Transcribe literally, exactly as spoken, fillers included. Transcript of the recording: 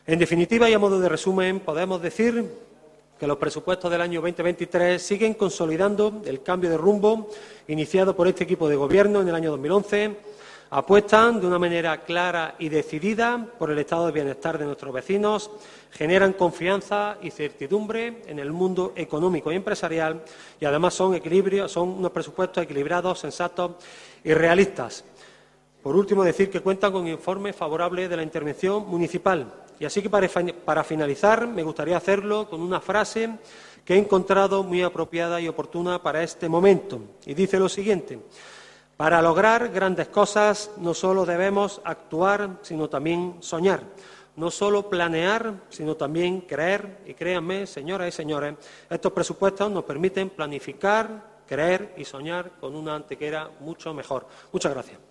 En definitiva, y a modo de resumen, podemos decir que los presupuestos del año dos mil veintitrés siguen consolidando el cambio de rumbo iniciado por este equipo de gobierno en el año dos mil once, apuestan de una manera clara y decidida por el estado de bienestar de nuestros vecinos, generan confianza y certidumbre en el mundo económico y empresarial y además son, equilibrio, son unos presupuestos equilibrados, sensatos y realistas. Por último, decir que cuentan con un informe favorable de la intervención municipal. Y así que para, para finalizar, me gustaría hacerlo con una frase que he encontrado muy apropiada y oportuna para este momento. Y dice lo siguiente: para lograr grandes cosas no solo debemos actuar, sino también soñar. No solo planear, sino también creer. Y créanme, señoras y señores, estos presupuestos nos permiten planificar, creer y soñar con una Antequera mucho mejor. Muchas gracias.